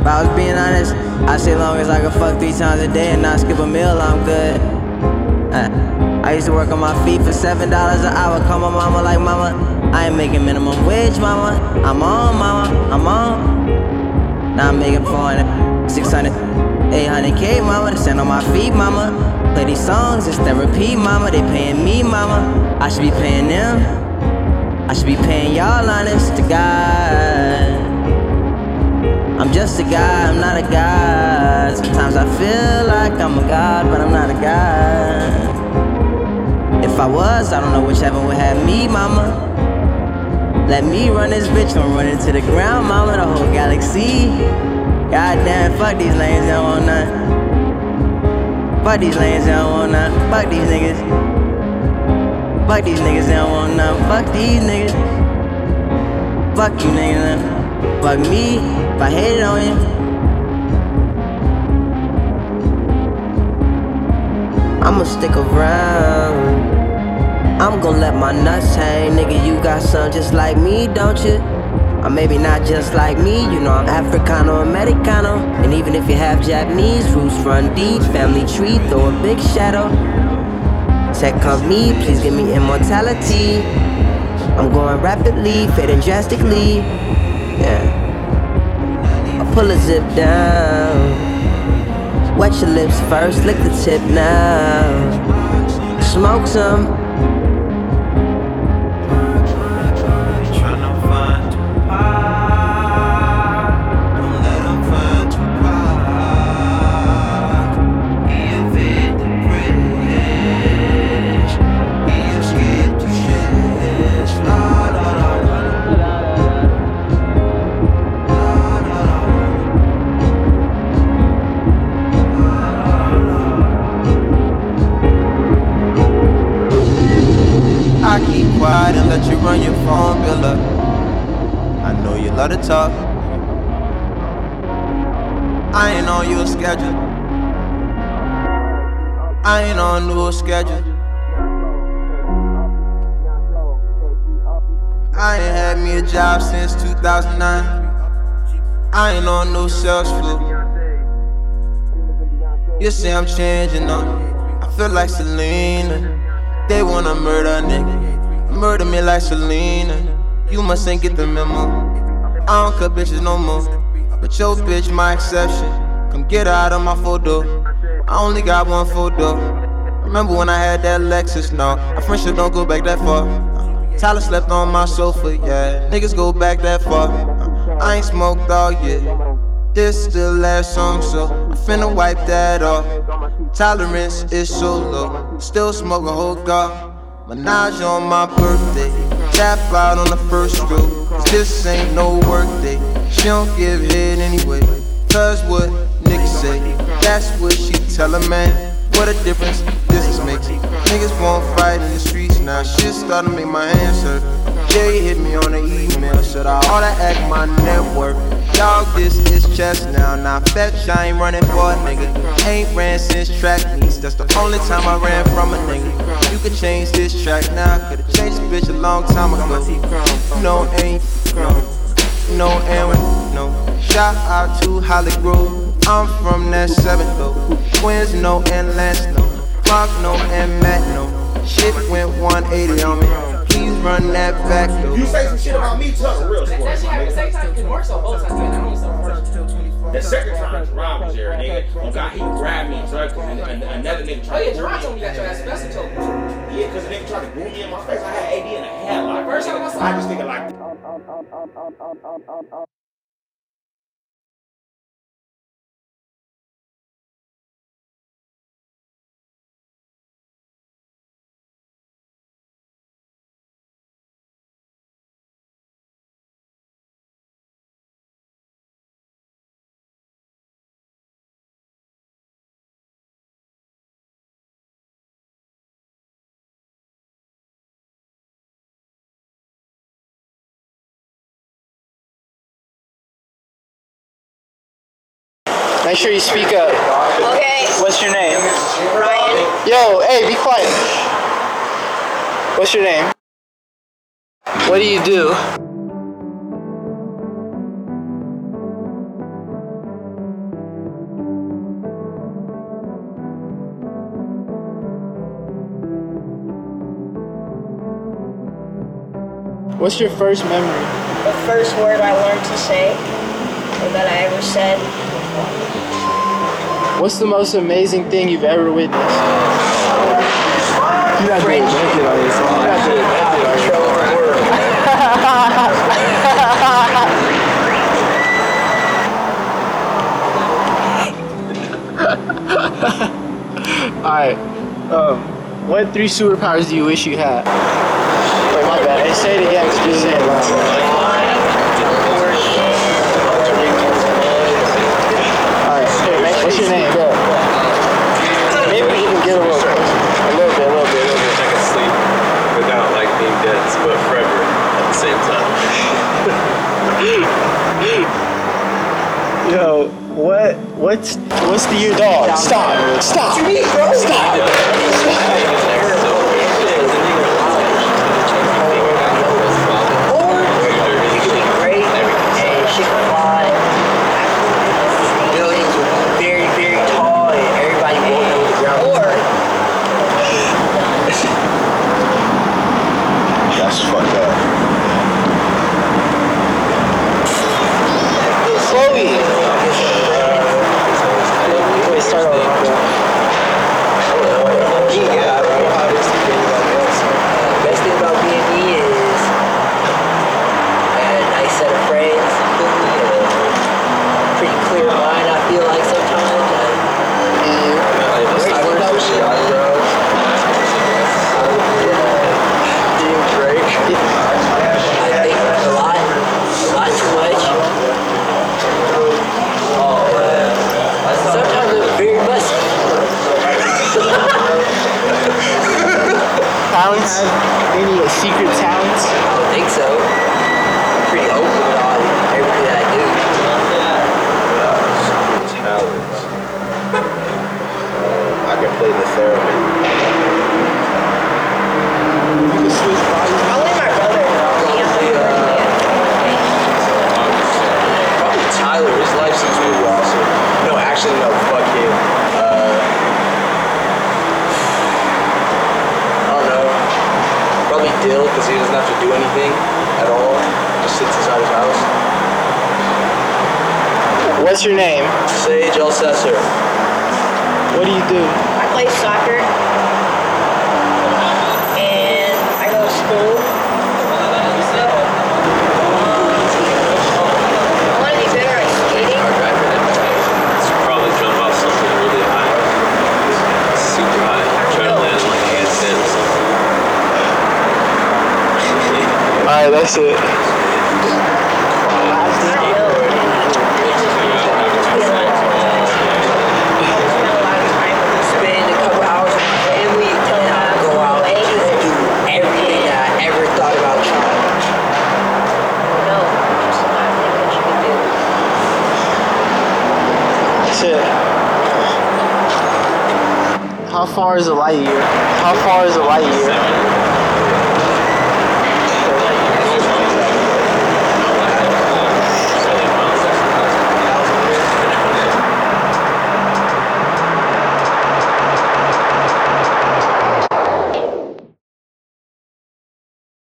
If I was being honest, I say long as I can fuck 3 times a day and not skip a meal, I'm good. I used to work on my feet for $7 an hour. Call my mama like, mama, I ain't making minimum wage, mama. I'm on, mama, I'm on. Now I'm making 400, 600, 800K, mama, to stand on my feet, mama. Play these songs, it's therapy, mama. They paying me, mama. I should be paying them. I should be paying y'all, honest to God. I'm just a guy, I'm not a god. Sometimes I feel like I'm a god, but I'm not a god. If I was, I don't know which heaven would have me, mama. Let me run this bitch, I'm running to the ground, mama. The whole galaxy. Goddamn, fuck these lanes, they don't want none. Fuck these lanes, they don't want none. Fuck these niggas. Fuck these niggas, they don't want none. Fuck these niggas. Fuck you niggas. Fuck me, if I hated on you. I'ma stick around. I'm gon' let my nuts hang. Nigga, you got some just like me, don't you? Or maybe not just like me, you know I'm Africano, Americano. And even if you have Japanese roots, run deep, family tree, throw a big shadow. Tech company, please give me immortality. I'm going rapidly, fading drastically. Yeah. I pull a zip down. Wet your lips first, lick the tip now. Smoke some. I keep quiet and let you run your phone bill up. I know you love to talk. I ain't on your schedule. I ain't on no schedule. I ain't had me a job since 2009. I ain't on no sales floor. You say I'm changing up. I feel like Selena. They wanna murder a nigga. Murder me like Selena. You must ain't get the memo. I don't cut bitches no more. But your bitch my exception. Come get her out of my photo. I only got one photo. Remember when I had that Lexus? No, our friendship don't go back that far. Tyler slept on my sofa, yeah. Niggas go back that far. I ain't smoked all yet. This the last song, so I'm finna wipe that off. Tolerance is so low. Still smoke a whole gar. Menage on my birthday. Tap out on the first stroke. This ain't no work day. She don't give head anyway. Cause what niggas say, that's what she tell a man. What a difference this makes. Niggas won't fight in the streets now. Shit starting to make my hands hurt. Jay hit me on the email. Should I oughta act my network? Dog, this is chess now. Now fetch, I ain't running for a nigga. Ain't ran since track meets. That's the only time I ran from a nigga. You could change this track now. Could've changed this bitch a long time ago. No, ain't, no, and no. Shout out to Holly Grove. I'm from that 7th though. Twins, no, and Lance, no. Mark, no, and Matt, no. Shit went 180 on me. Please run that back though. You say some shit about me, Tucker, real sport. That shit happened the same time. It works on both sides. The second time, Jerron was there, nigga. Oh God, he grabbed me and drugged me, and another nigga tried to boot me. Oh yeah, Jerron told me you got your ass arrested too. Yeah, cause the nigga tried to boot me in my face. I had AD in a headlock. First time I saw. I just thinking like. Make sure you speak up. Okay. What's your name? Ryan. Yo, hey, be quiet. What's your name? What do? What's your first memory? The first word I learned to say, or that I ever said. What's the most amazing thing you've ever witnessed? You're not doing anything on this. You're not doing anything on this. Alright. What 3 superpowers do you wish you had? Wait, my bad. Hey, say it again. Just say it loud. Alright, what's your name? Maybe you can get a little bit. A little bit. I can sleep without like being dead, but forever at the same time. Yo, what's the your dog? Stop. Stop. What you mean, bro? Stop. That's fucked up. Chloe. Wait, start over. Yeah, bro. How does he feel about this? Best thing about being me is I had a nice set of friends, pretty clear mind. I feel like sometimes. Talents? Any secret talents? I don't think so. I'm pretty open about everything that I do. Talents. I can play the theremin. You can switch bodies. Only my brother. Probably Tyler. His life seems really awesome. No, actually, no. Fuck him. Probably Dill, because he doesn't have to do anything at all. Just sits inside his house. What's your name? Sage Alcessor. What do you do? I play soccer. And I go to school. I want to be better at skating. Probably jump off something really high. Super high. Try to land like handstand or something. Alright, that's it. Spend a couple hours with my family and I go out and just do everything that I ever thought about trying. No, just not think that you can do. That's it. How far is a light year? How far is a light year?